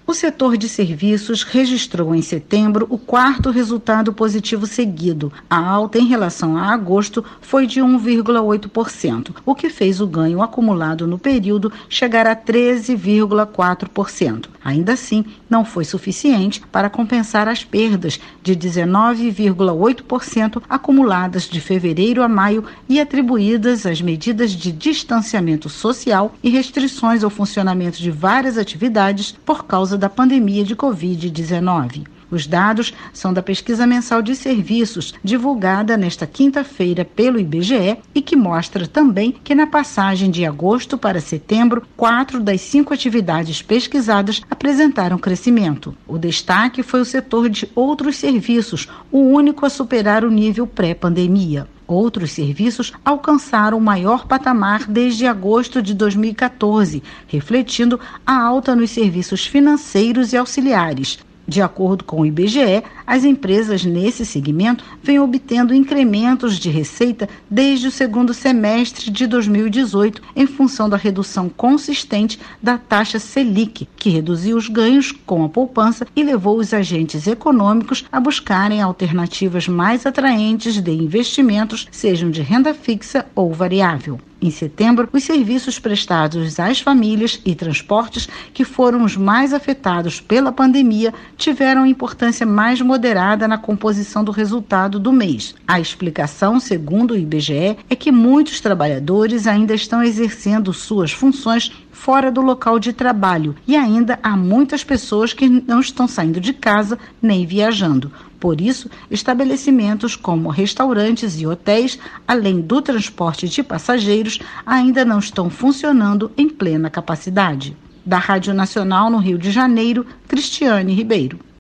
O setor de serviços registrou em setembro o quarto resultado positivo seguido. A alta em relação a agosto foi de 1,8%, o que fez o ganho acumulado no período chegar a 13,4%. Ainda assim, não foi suficiente para compensar as perdas de 19,8% acumuladas de fevereiro a maio e atribuídas às medidas de distanciamento social e restrições ao funcionamento de várias atividades por causa da pandemia de Covid-19. Os dados são da pesquisa mensal de serviços, divulgada nesta quinta-feira pelo IBGE e que mostra também que na passagem de agosto para setembro, 4 das 5 atividades pesquisadas apresentaram crescimento. O destaque foi o setor de outros serviços, o único a superar o nível pré-pandemia. Outros serviços alcançaram o maior patamar desde agosto de 2014, refletindo a alta nos serviços financeiros e auxiliares. De acordo com o IBGE, as empresas nesse segmento vêm obtendo incrementos de receita desde o segundo semestre de 2018, em função da redução consistente da taxa Selic, que reduziu os ganhos com a poupança e levou os agentes econômicos a buscarem alternativas mais atraentes de investimentos, sejam de renda fixa ou variável. Em setembro, os serviços prestados às famílias e transportes, que foram os mais afetados pela pandemia, tiveram importância mais moderada na composição do resultado do mês. A explicação, segundo o IBGE, é que muitos trabalhadores ainda estão exercendo suas funções fora do local de trabalho e ainda há muitas pessoas que não estão saindo de casa nem viajando. Por isso, estabelecimentos como restaurantes e hotéis, além do transporte de passageiros, ainda não estão funcionando em plena capacidade. Da Rádio Nacional no Rio de Janeiro, Cristiane Ribeiro.